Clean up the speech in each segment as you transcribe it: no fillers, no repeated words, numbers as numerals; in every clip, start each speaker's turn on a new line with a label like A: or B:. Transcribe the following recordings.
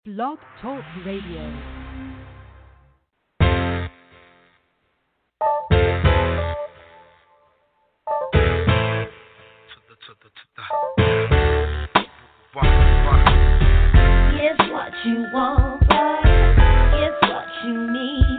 A: Blog Talk Radio.
B: It's what you want, babe. It's what you need,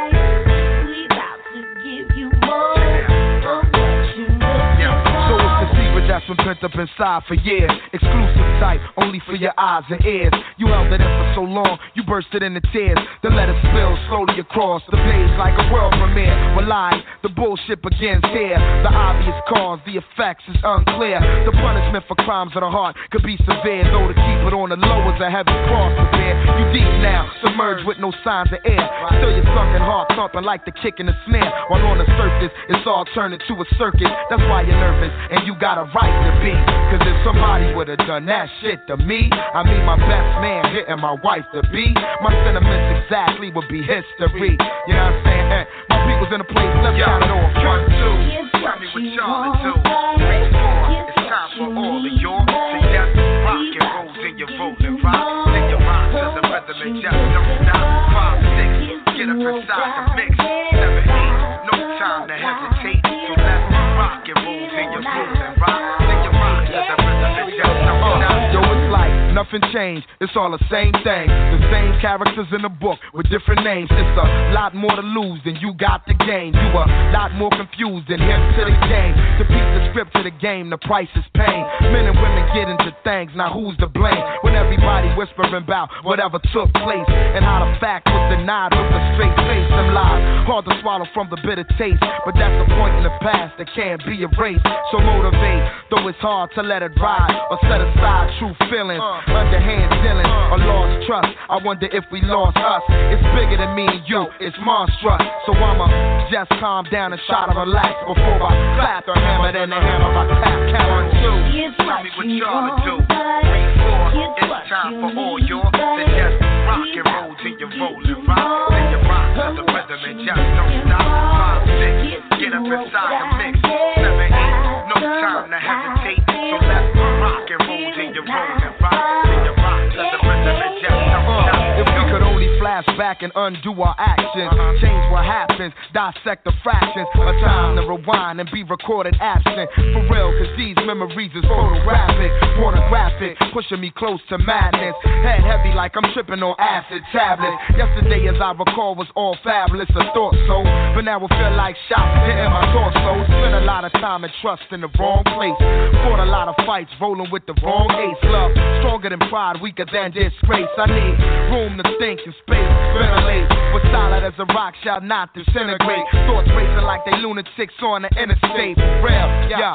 B: babe. We about to give you more of what you looking for.
C: So it's the secret that's been pent up inside for years. Exclusive type, only for your eyes and ears. You held it in for so long, you bursted into tears. Then let it spill slowly across the page like a world premiere. When lies, the bullshit begins here. The obvious cause, the effects is unclear. The punishment for crimes of the heart could be severe, though to keep it on the low is a heavy cross to bear. You deep now, submerged with no signs of air. Still your sunken heart thumping like the kick in the snare. While on the surface, it's all turned into a circus. That's why you're nervous, and you got a right to be. Cause if somebody would've done that shit to me, I mean my best man hitting my wife to be, my sentiments exactly would be history. You know what I'm saying? My people's in the place, let's count it off. 1, 2, tell me what y'all to do. 3, 4, it's time for all of your to just rock and roll, then you roll and rock. Then you rock to the rhythm and just don't stop. 5, 6, get up inside the mix. 7, 8, no time to hesitate. So let's rock and roll, then you roll and rock. Then you rock to the rhythm and just don't stop. Yo, it's like nothing changed, it's all the same thing. The same characters in the book with different names. It's a lot more to lose than you got to gain. You a lot more confused than hip to the game. To beat the script to the game, the price is pain. Men and women get into things, now who's to blame? When everybody whispering about whatever took place, and how the fact was denied with a straight face. Them lies, hard to swallow from the bitter taste, but that's the point in the past that can't be erased. So motivate, though it's hard to let it ride, or set aside true feelings, underhand dealing, or lost trust. I wonder if we lost us. It's bigger than me and you, it's monstrous. So I'ma just calm down and try to relax before I clap the hammer, then the hammer I tap. Count 1, 2, tell me what y'all to do. 3, 4, it's time for all your to just rock and roll till you roll and rock. Then you rock to the rhythm and just don't stop. 5, 6, get up inside the mix. 7, 8, no time to hesitate. So let's rock and roll till you roll and rock. Then you rock to the rhythm and just don't stop. If we could only flash back and undo our actions, change what happens, dissect the fractions. A time to rewind and be recorded absent. For real, cause these memories is photographic, pornographic, pushing me close to madness. Head heavy like I'm tripping on acid tablets. Yesterday, as I recall, was all fabulous, I thought so. But now it feel like shots hitting my torso. Spent a lot of time and trust in the wrong place. Fought a lot of fights, rolling with the wrong ace. Love, stronger than pride, weaker than disgrace. I need room to think and space, ventilate. But solid as a rock shall not disintegrate. Thoughts racing like they lunatics on the interstate. Real, yeah.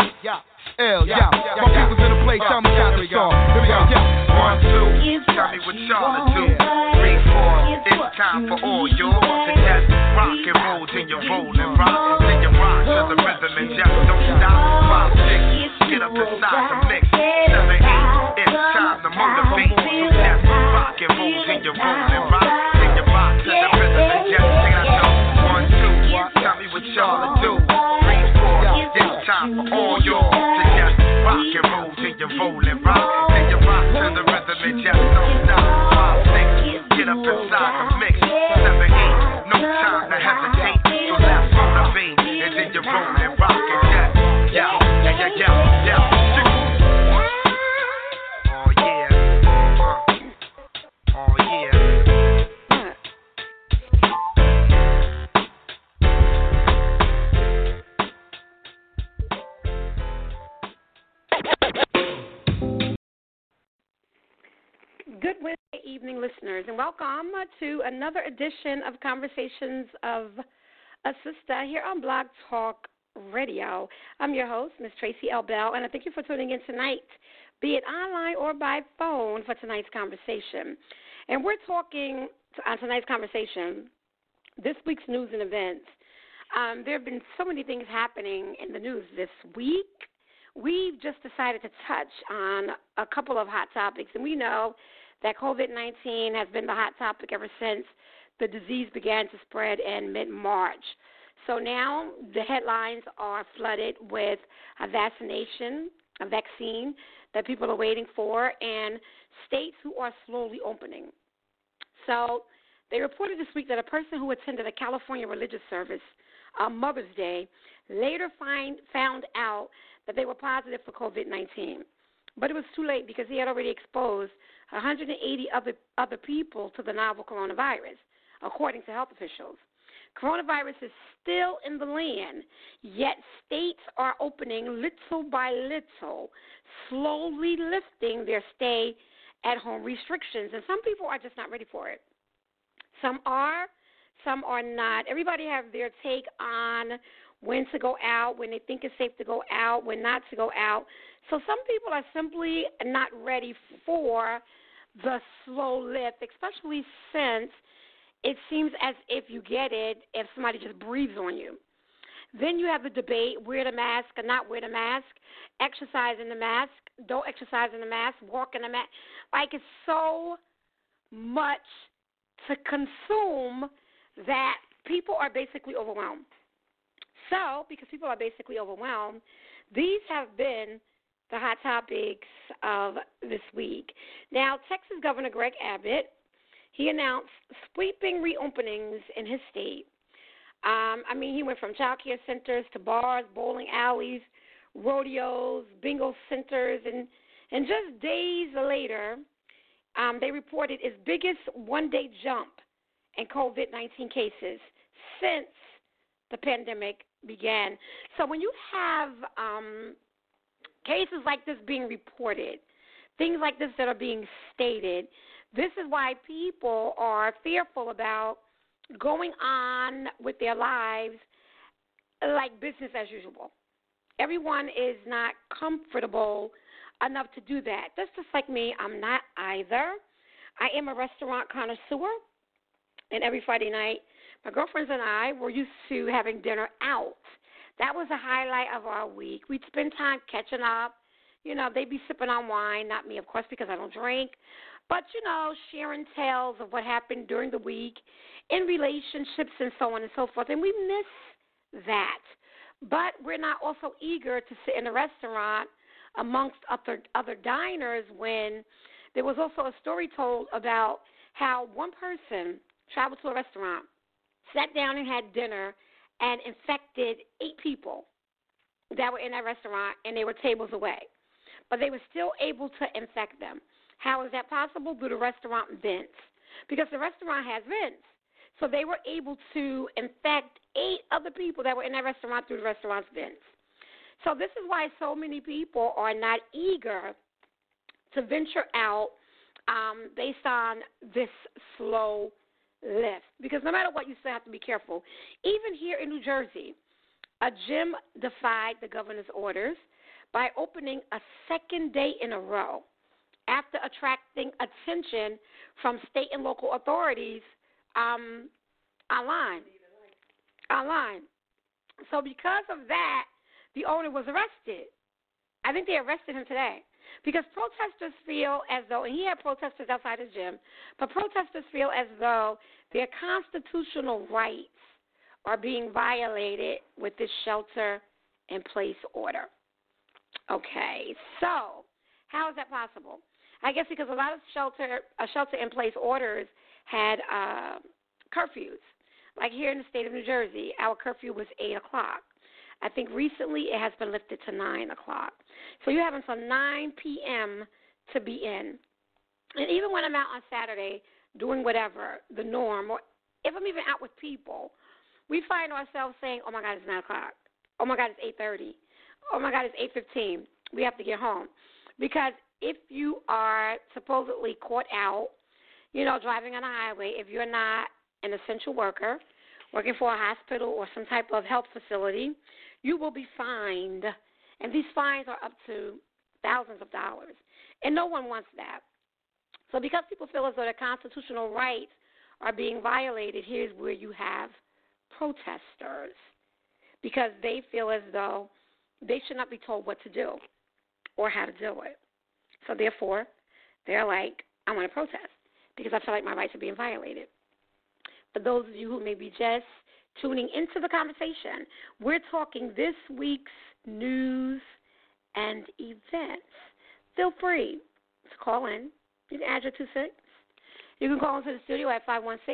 C: L, yeah. My people's in the place, tell me how to song. Here we go, yeah. 1, 2, tell me what y'all to do. 3, 4, it's time for all yours to just rock and roll till you roll and rock. Then you rock to the rhythm and just don't stop. 5, 6, get up inside the mix. 7, 8, it's time to motivate. So just rock and roll till you roll and rock. Then you rock to the rhythm and just sing it out. 1, 2, tell me what y'all to do. 3, 4, it's time for all yours to just rock and roll till you roll and rock. Then you rock to the rhythm and just don't stop. 5, 6, get up inside the mix. 7, 8, no time to hesitate. So let's motivate and then you roll and rock and just yeah. Oh yeah. Oh yeah.
D: Good Wednesday evening, listeners, and welcome to another edition of Conversations of a Sister here on Blog Talk Radio. I'm your host, Miss Tracy L. Bell, and I thank you for tuning in tonight, be it online or by phone, for tonight's conversation. And we're talking on tonight's conversation, this week's news and events. There have been so many things happening in the news this week. We've just decided to touch on a couple of hot topics, and we know that COVID-19 has been the hot topic ever since the disease began to spread in mid-March. So now the headlines are flooded with a vaccine that people are waiting for, and states who are slowly opening. So they reported this week that a person who attended a California religious service on Mother's Day later found out that they were positive for COVID-19. But it was too late because he had already exposed 180 other people to the novel coronavirus, according to health officials. Coronavirus is still in the land, yet states are opening little by little, slowly lifting their stay-at-home restrictions. And some people are just not ready for it. Some are not. Everybody have their take on when to go out, when they think it's safe to go out, when not to go out. So some people are simply not ready for the slow lift, especially since it seems as if you get it if somebody just breathes on you. Then you have the debate, wear the mask or not wear the mask, exercise in the mask, don't exercise in the mask, walk in the mask. Like, it's so much to consume that people are basically overwhelmed. So, because people are basically overwhelmed, these have been the hot topics of this week. Now, Texas Governor Greg Abbott, he announced sweeping reopenings in his state. He went from child care centers to bars, bowling alleys, rodeos, bingo centers, and just days later, they reported its biggest one-day jump in COVID-19 cases since the pandemic began. So when you have cases like this being reported, things like this that are being stated, this is why people are fearful about going on with their lives like business as usual. Everyone is not comfortable enough to do that. That's just like me. I'm not either. I am a restaurant connoisseur, and every Friday night, my girlfriends and I were used to having dinner out. That was a highlight of our week. We'd spend time catching up. You know, they'd be sipping on wine, not me, of course, because I don't drink. But, sharing tales of what happened during the week in relationships and so on and so forth. And we miss that. But we're not also eager to sit in a restaurant amongst other diners when there was also a story told about how one person traveled to a restaurant, sat down and had dinner, and infected 8 people that were in that restaurant, and they were tables away. But they were still able to infect them. How is that possible? Through the restaurant vents. Because the restaurant has vents. So they were able to infect 8 other people that were in that restaurant through the restaurant's vents. So this is why so many people are not eager to venture out based on this slow lift. Because no matter what, you still have to be careful. Even here in New Jersey, a gym defied the governor's orders by opening a second day in a row after attracting attention from state and local authorities online. So because of that, the owner was arrested. I think they arrested him today because protesters feel as though, and he had protesters outside his gym, but protesters feel as though their constitutional rights are being violated with this shelter-in-place order. Okay, so how is that possible? I guess because a lot of shelter-in-place orders had curfews. Like here in the state of New Jersey, our curfew was 8 o'clock. I think recently it has been lifted to 9 o'clock. So you have until 9 p.m. to be in. And even when I'm out on Saturday doing whatever, the norm, or if I'm even out with people, we find ourselves saying, oh, my God, it's 9 o'clock. Oh, my God, it's 8:30. Oh, my God, it's 8:15. We have to get home. Because if you are supposedly caught out, driving on a highway, if you're not an essential worker, working for a hospital or some type of health facility, you will be fined. And these fines are up to thousands of dollars. And no one wants that. So because people feel as though their constitutional rights are being violated, here's where you have protesters. Because they feel as though they should not be told what to do or how to do it. So therefore, they're like, I want to protest because I feel like my rights are being violated. For those of you who may be just tuning into the conversation, we're talking this week's news and events. Feel free to call in. You can add your 2 cents You can call into the studio at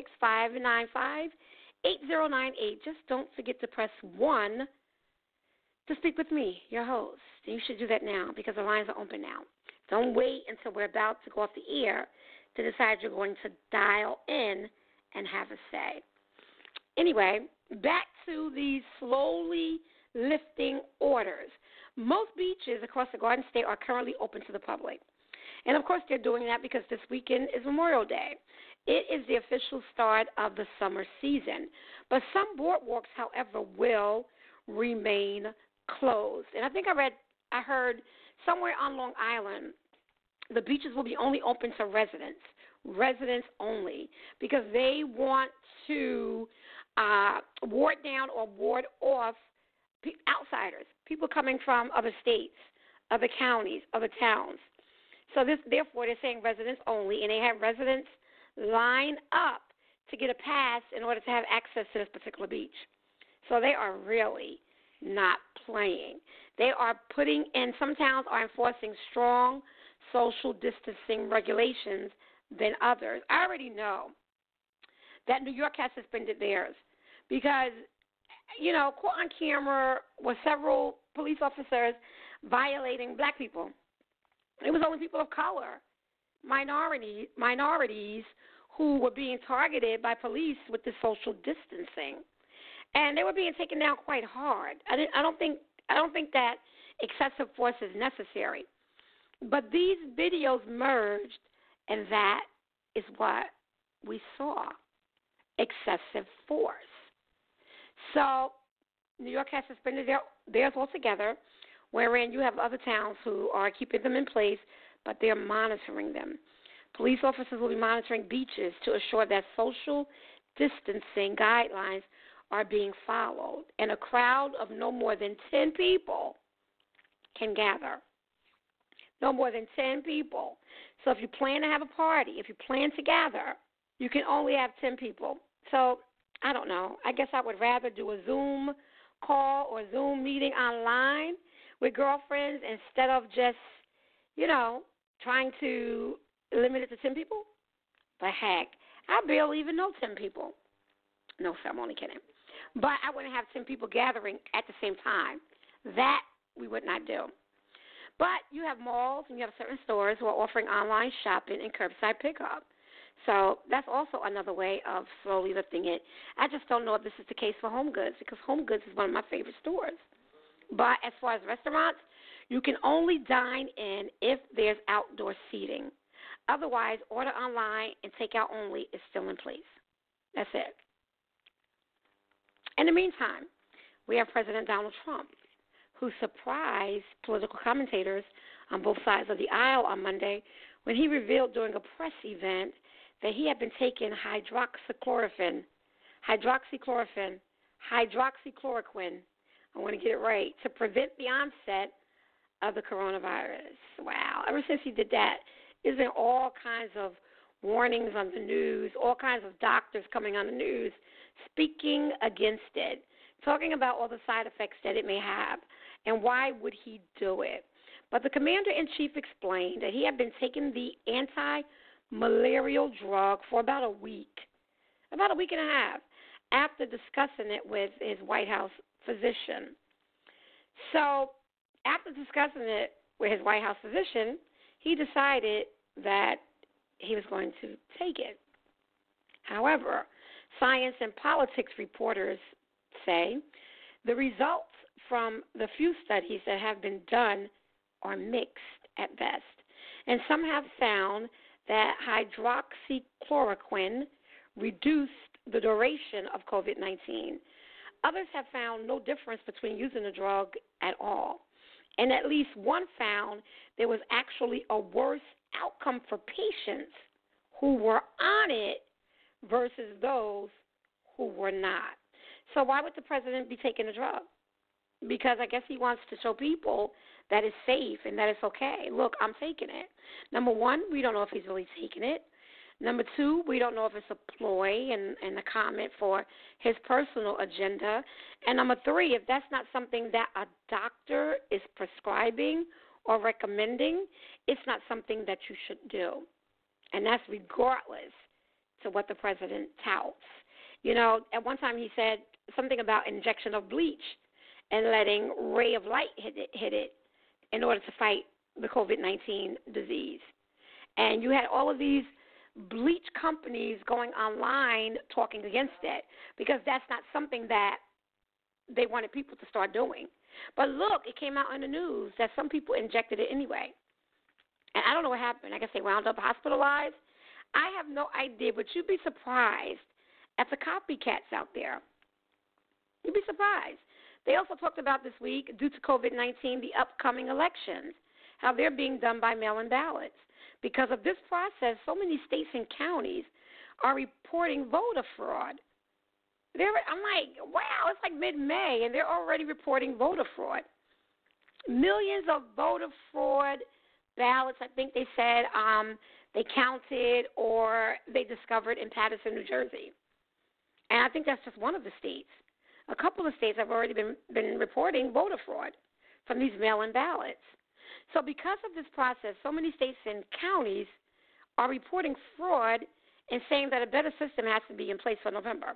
D: 516-595-8098. Just don't forget to press 1 to speak with me, your host. You should do that now because the lines are open now. Don't wait until we're about to go off the air to decide you're going to dial in and have a say. Anyway, back to these slowly lifting orders. Most beaches across the Garden State are currently open to the public. And, of course, they're doing that because this weekend is Memorial Day. It is the official start of the summer season. But some boardwalks, however, will remain closed. And I think I heard somewhere on Long Island, the beaches will be only open to residents only, because they want to ward down or ward off outsiders, people coming from other states, other counties, other towns. So therefore, they're saying residents only, and they have residents line up to get a pass in order to have access to this particular beach. So they are really not playing. They are putting in, some towns are enforcing strong social distancing regulations than others. I already know that New York has suspended theirs because, caught on camera were several police officers violating black people. It was only people of color, minorities who were being targeted by police with the social distancing. And they were being taken down quite hard. I don't think that excessive force is necessary. But these videos merged, and that is what we saw, excessive force. So New York has suspended theirs altogether, wherein you have other towns who are keeping them in place, but they're monitoring them. Police officers will be monitoring beaches to assure that social distancing guidelines are being followed, and a crowd of no more than 10 people can gather. No more than 10 people. So if you plan to have a party, if you plan to gather, you can only have 10 people. So I don't know. I guess I would rather do a Zoom call or Zoom meeting online with girlfriends instead of just, trying to limit it to 10 people. But heck, I barely even know 10 people. No, sir, I'm only kidding. But I wouldn't have 10 people gathering at the same time. That we would not do. But you have malls and you have certain stores who are offering online shopping and curbside pickup. So that's also another way of slowly lifting it. I just don't know if this is the case for Home Goods, because Home Goods is one of my favorite stores. But as far as restaurants, you can only dine in if there's outdoor seating. Otherwise, order online and takeout only is still in place. That's it. In the meantime, we have President Donald Trump, who surprised political commentators on both sides of the aisle on Monday when he revealed during a press event that he had been taking hydroxychloroquine. I want to get it right, to prevent the onset of the coronavirus. Wow. Ever since he did that, there's been all kinds of warnings on the news, all kinds of doctors coming on the news speaking against it, talking about all the side effects that it may have and why would he do it. But the commander-in-chief explained that he had been taking the anti-malarial drug for about a week and a half, after discussing it with his White House physician. So after discussing it with his White House physician, he decided that he was going to take it. However, science and politics reporters say the results from the few studies that have been done are mixed at best. And some have found that hydroxychloroquine reduced the duration of COVID-19. Others have found no difference between using the drug at all. And at least one found there was actually a worse outcome for patients who were on it versus those who were not. So why would the president be taking the drug? Because I guess he wants to show people that it's safe and that it's okay. Look, I'm taking it. Number one, we don't know if he's really taking it. Number two, we don't know if it's a ploy and a comment for his personal agenda. And number three, if that's not something that a doctor is prescribing or recommending, it's not something that you should do. And that's regardless to what the president touts. You know, at one time he said something about injection of bleach and letting ray of light hit it in order to fight the COVID-19 disease. And you had all of these bleach companies going online talking against it because that's not something that they wanted people to start doing. But look, it came out in the news that some people injected it anyway. And I don't know what happened. I guess they wound up hospitalized. I have no idea, but you'd be surprised at the copycats out there. You'd be surprised. They also talked about this week, due to COVID-19, the upcoming elections, how they're being done by mail-in ballots. Because of this process, so many states and counties are reporting voter fraud. I'm like, wow, it's like mid-May, and they're already reporting voter fraud. Millions of voter fraud ballots, I think they said, they counted or they discovered in Paterson, New Jersey. And I think that's just one of the states. A couple of states have already been reporting voter fraud from these mail-in ballots. So because of this process, so many states and counties are reporting fraud and saying that a better system has to be in place for November.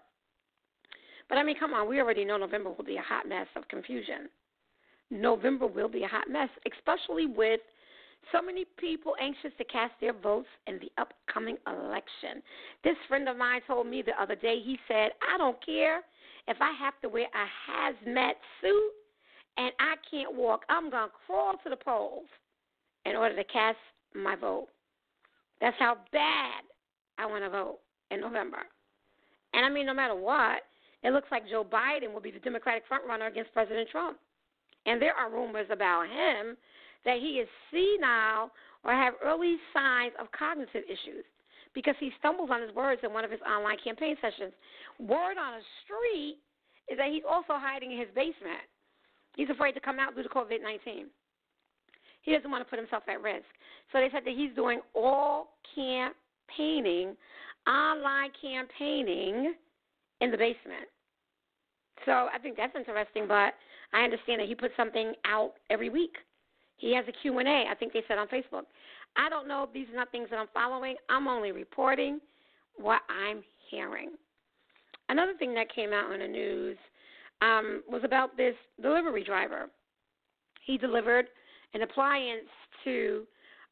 D: But, I mean, come on, we already know November will be a hot mess of confusion. November will be a hot mess, especially with so many people anxious to cast their votes in the upcoming election. This friend of mine told me the other day, he said, I don't care if I have to wear a hazmat suit and I can't walk. I'm going to crawl to the polls in order to cast my vote. That's how bad I want to vote in November. And, I mean, no matter what, it looks like Joe Biden will be the Democratic frontrunner against President Trump. And there are rumors about him that he is senile or have early signs of cognitive issues because he stumbles on his words in one of his online campaign sessions. Word on the street is that he's also hiding in his basement. He's afraid to come out due to COVID-19. He doesn't want to put himself at risk. So they said that he's doing all campaigning, online campaigning, in the basement. So I think that's interesting, but I understand that he puts something out every week. He has a Q&A, I think they said on Facebook. I don't know if these are not things that I'm following. I'm only reporting what I'm hearing. Another thing that came out in the news was about this delivery driver. He delivered an appliance to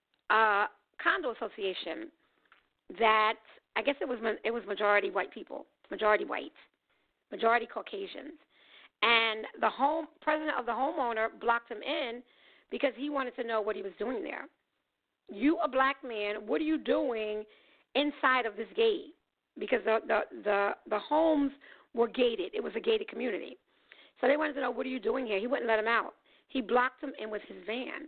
D: a condo association that I guess it was majority white people, majority whites, majority Caucasians. And the president of the homeowner blocked him in because he wanted to know what he was doing there. You, a black man, what are you doing inside of this gate? Because the homes were gated. It was a gated community. So they wanted to know, what are you doing here? He wouldn't let him out. He blocked him in with his van.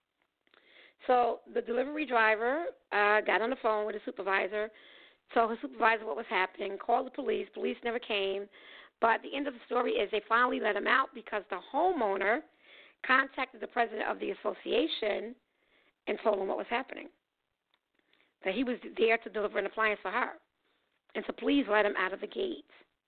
D: So the delivery driver got on the phone with his supervisor, told his supervisor what was happening, called the police. Police never came. But the end of the story is they finally let him out because the homeowner contacted the president of the association and told him what was happening, that he was there to deliver an appliance for her, and to please let him out of the gate.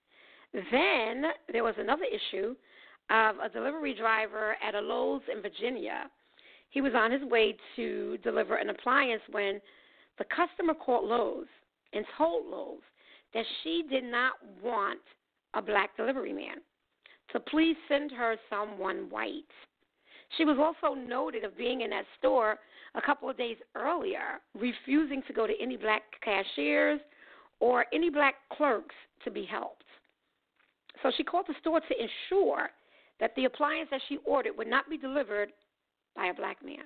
D: Then there was another issue of a delivery driver at a Lowe's in Virginia. He was on his way to deliver an appliance when the customer called Lowe's and told Lowe's that she did not want a black delivery man, to please send her someone white. She was also noted of being in that store a couple of days earlier, refusing to go to any black cashiers or any black clerks to be helped. So she called the store to ensure that the appliance that she ordered would not be delivered by a black man.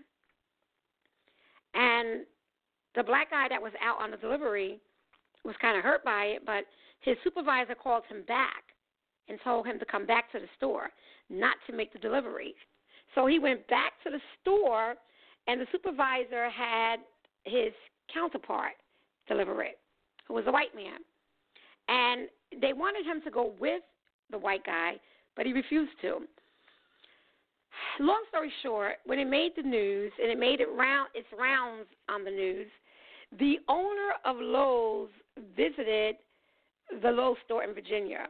D: And the black guy that was out on the delivery was kind of hurt by it, but his supervisor called him back and told him to come back to the store, not to make the delivery. So he went back to the store, and the supervisor had his counterpart deliver it, who was a white man. And they wanted him to go with the white guy, but he refused to. Long story short, when it made the news, and it made its rounds on the news, the owner of Lowe's visited the Lowe's store in Virginia,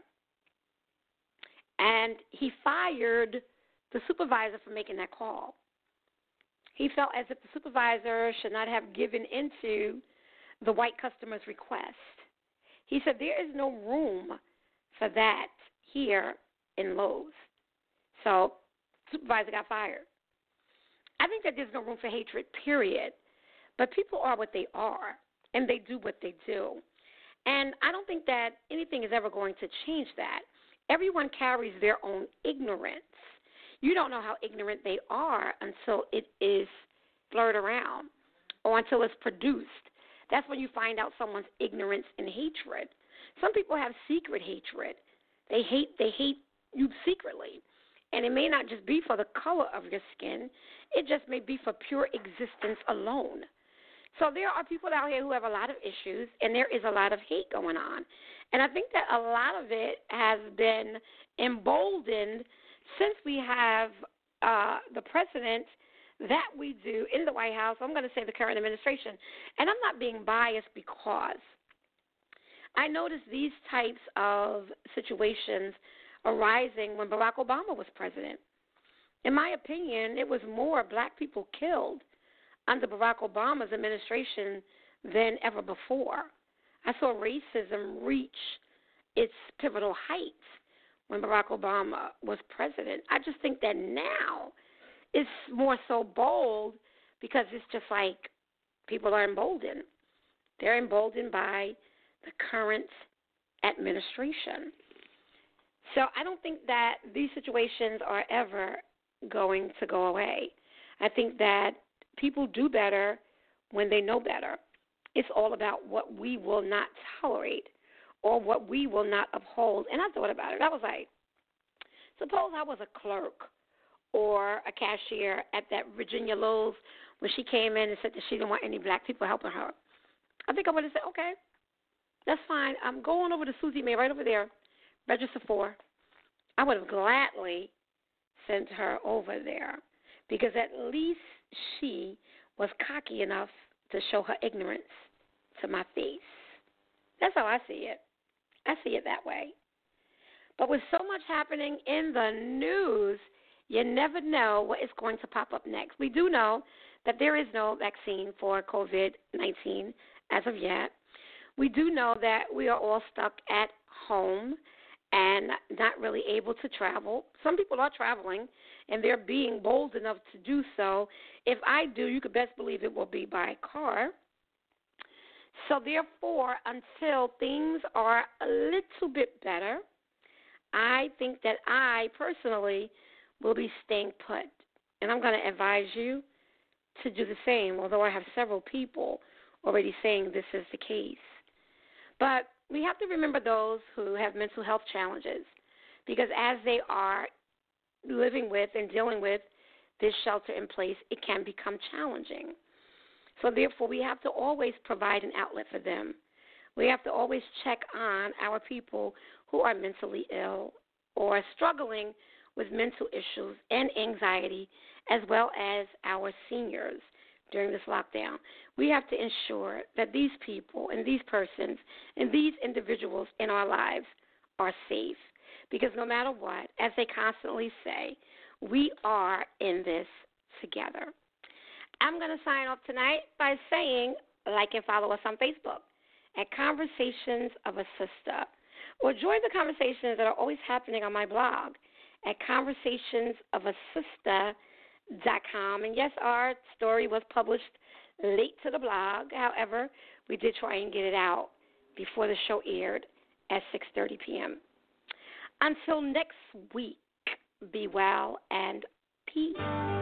D: and he fired the supervisor for making that call. He felt as if the supervisor should not have given into the white customer's request. He said there is no room for that here in Lowe's. So supervisor got fired. I think that there's no room for hatred, period. But people are what they are, and they do what they do. And I don't think that anything is ever going to change that. Everyone carries their own ignorance. You don't know how ignorant they are until it is blurred around or until it's produced. That's when you find out someone's ignorance and hatred. Some people have secret hatred. They hate you secretly. And it may not just be for the color of your skin. It just may be for pure existence alone. So there are people out here who have a lot of issues, and there is a lot of hate going on. And I think that a lot of it has been emboldened since we have the president that we do in the White House. I'm going to say the current administration. And I'm not being biased because I noticed these types of situations arising when Barack Obama was president. In my opinion, it was more black people killed under Barack Obama's administration than ever before. I saw racism reach its pivotal heights when Barack Obama was president. I just think that now it's more so bold because it's just like people are emboldened. They're emboldened by the current administration. So I don't think that these situations are ever going to go away. I think that people do better when they know better. It's all about what we will not tolerate or what we will not uphold. And I thought about it. I was like, suppose I was a clerk or a cashier at that Virginia Lowe's when she came in and said that she didn't want any black people helping her. I think I would have said, okay, that's fine. I'm going over to Susie Mae right over there, register for. I would have gladly sent her over there because at least she was cocky enough to show her ignorance to my face. That's how I see it. I see it that way. But with so much happening in the news, you never know what is going to pop up next. We do know that there is no vaccine for COVID-19 as of yet. We do know that we are all stuck at home and not really able to travel. Some people are traveling, and they're being bold enough to do so. If I do, you could best believe it will be by car. So therefore, until things are a little bit better, I think that I personally will be staying put. And I'm going to advise you to do the same, although I have several people already saying this is the case. But we have to remember those who have mental health challenges because as they are living with and dealing with this shelter in place, it can become challenging. So therefore, we have to always provide an outlet for them. We have to always check on our people who are mentally ill or struggling with mental issues and anxiety, as well as our seniors during this lockdown. We have to ensure that these people and these persons and these individuals in our lives are safe. Because no matter what, as they constantly say, we are in this together. I'm going to sign off tonight by saying like and follow us on Facebook at Conversations of a Sister. Or join the conversations that are always happening on my blog at conversationsofasister.com. And yes, our story was published late to the blog. However, we did try and get it out before the show aired at 6:30 p.m. Until next week, be well and peace.